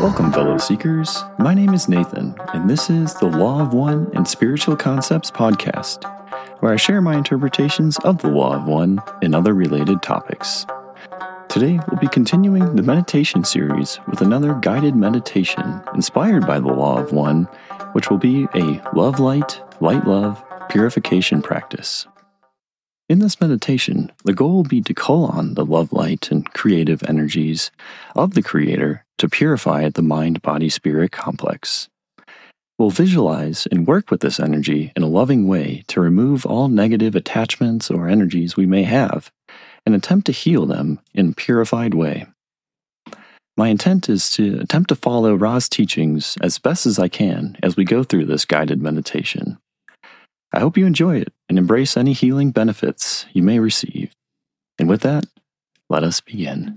Welcome, fellow seekers. My name is Nathan, and this is the Law of One and Spiritual Concepts podcast, where I share my interpretations of the Law of One and other related topics. Today, we'll be continuing the meditation series with another guided meditation inspired by the Law of One, which will be a love light, light love, purification practice. In this meditation, the goal will be to call on the love light and creative energies of the Creator to purify the mind-body-spirit complex. We'll visualize and work with this energy in a loving way to remove all negative attachments or energies we may have and attempt to heal them in a purified way. My intent is to attempt to follow Ra's teachings as best as I can as we go through this guided meditation. I hope you enjoy it and embrace any healing benefits you may receive. And with that, let us begin.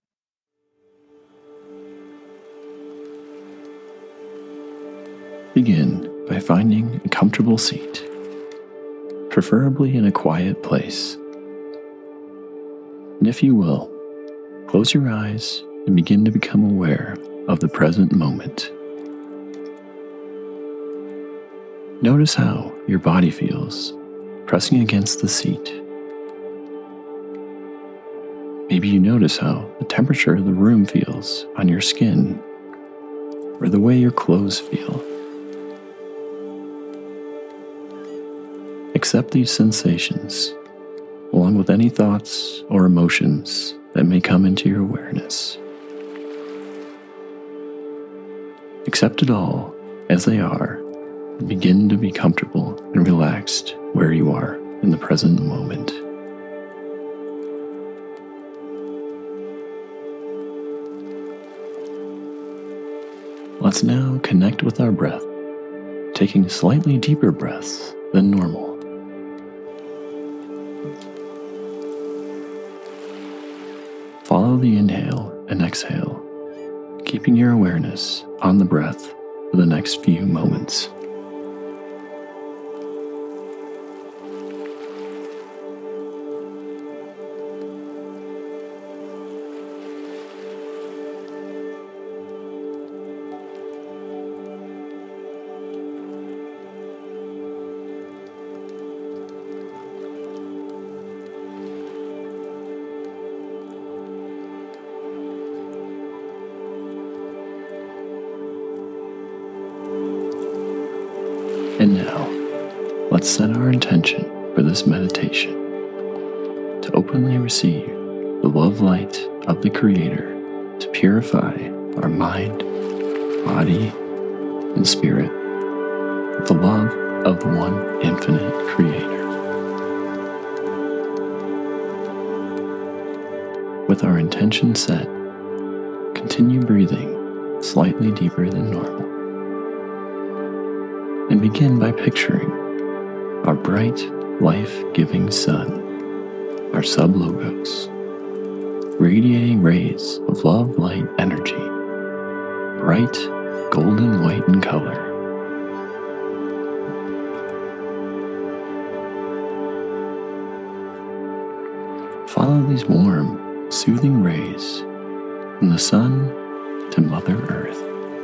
Begin by finding a comfortable seat, preferably in a quiet place. And if you will, close your eyes and begin to become aware of the present moment. Notice how your body feels pressing against the seat. Maybe you notice how the temperature of the room feels on your skin, or the way your clothes feel. Accept these sensations, along with any thoughts or emotions that may come into your awareness. Accept it all as they are. Begin to be comfortable and relaxed where you are in the present moment. Let's now connect with our breath, taking slightly deeper breaths than normal. Follow the inhale and exhale, keeping your awareness on the breath for the next few moments. And now, let's set our intention for this meditation to openly receive the love light of the Creator to purify our mind, body, and spirit with the love of the one infinite Creator. With our intention set, continue breathing slightly deeper than normal. And begin by picturing our bright, life-giving sun, our sub-logos, radiating rays of love light energy, bright, golden white in color. Follow these warm, soothing rays from the sun to Mother Earth.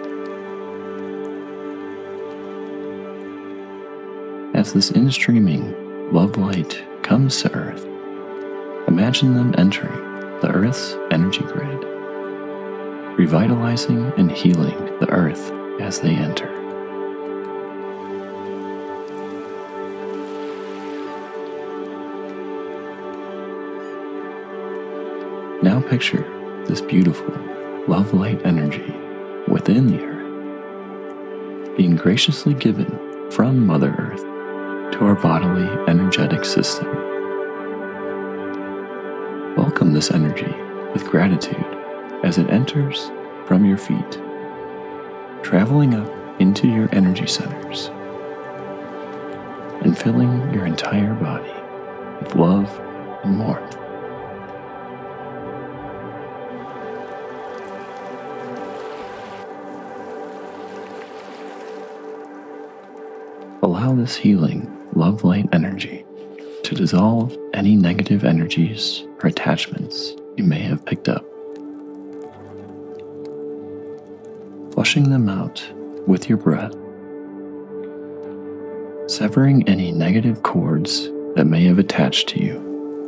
As this in-streaming love light comes to Earth, imagine them entering the Earth's energy grid, revitalizing and healing the Earth as they enter. Now picture this beautiful love light energy within the Earth, being graciously given from Mother Earth to our bodily energetic system. Welcome this energy with gratitude as it enters from your feet, traveling up into your energy centers and filling your entire body with love and warmth. Allow this healing love light energy to dissolve any negative energies or attachments you may have picked up. flushing them out with your breath, severing any negative cords that may have attached to you.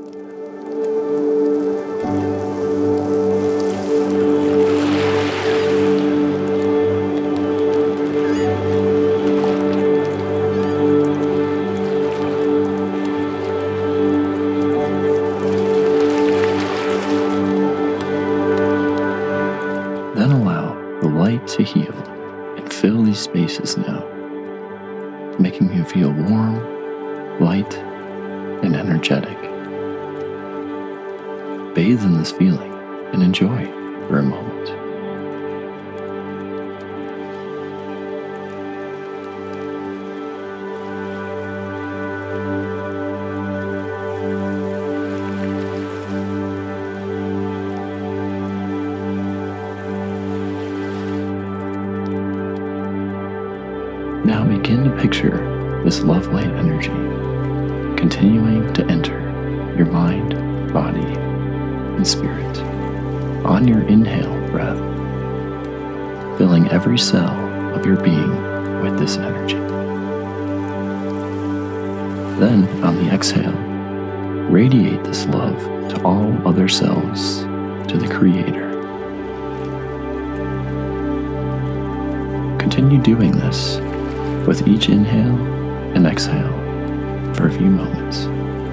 Then allow the light to heal and fill these spaces now, making you feel warm, light, and energetic. Bathe in this feeling and enjoy for a moment. Now begin to picture this love light energy continuing to enter your mind, body, and spirit on your inhale breath, filling every cell of your being with this energy. Then, on the exhale, radiate this love to all other cells, to the Creator. Continue doing this with each inhale and exhale for a few moments.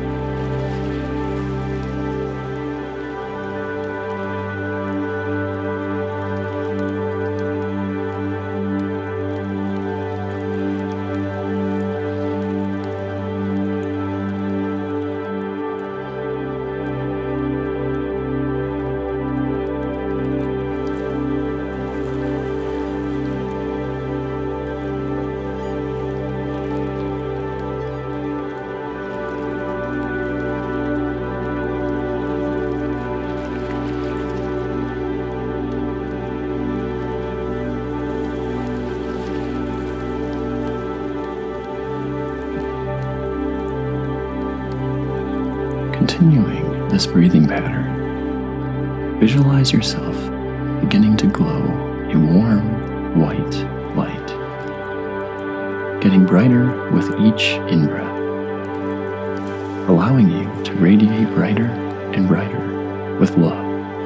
Continuing this breathing pattern, visualize yourself beginning to glow a warm, white light, getting brighter with each in-breath, allowing you to radiate brighter and brighter with love.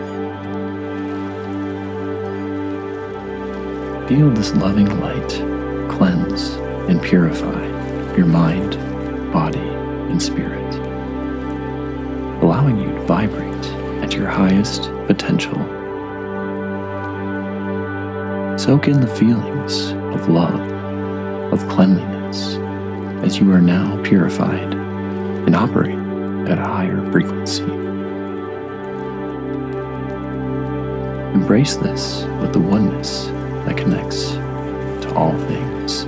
Feel this loving light cleanse and purify your mind, body, and spirit, allowing you to vibrate at your highest potential. Soak in the feelings of love, of cleanliness, as you are now purified and operate at a higher frequency. Embrace this with the oneness that connects to all things.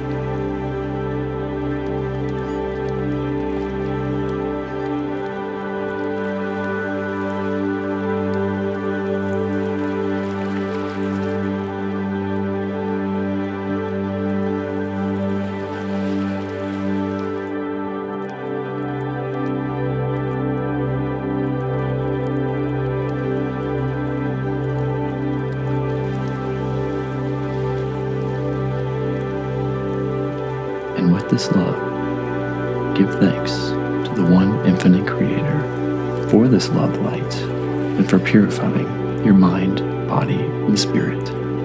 And with this love, give thanks to the one infinite Creator for this love light and for purifying your mind, body, and spirit.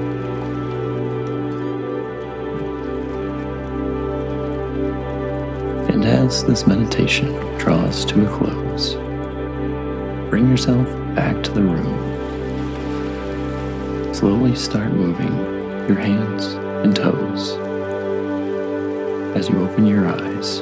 And as this meditation draws to a close, bring yourself back to the room. Slowly start moving your hands and toes as you open your eyes.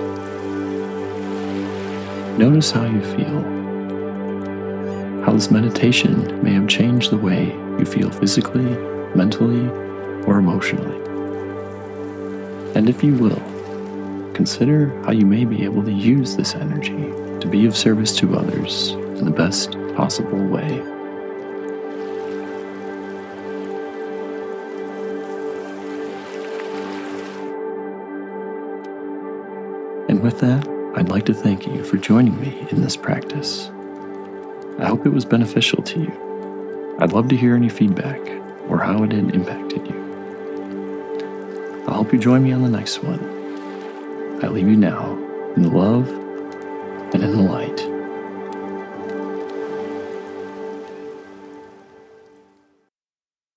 Notice how you feel, how this meditation may have changed the way you feel physically, mentally, or emotionally. And if you will, consider how you may be able to use this energy to be of service to others in the best possible way. And with that, I'd like to thank you for joining me in this practice. I hope it was beneficial to you. I'd love to hear any feedback or how it had impacted you. I hope you join me on the next one. I leave you now in the love and in the light.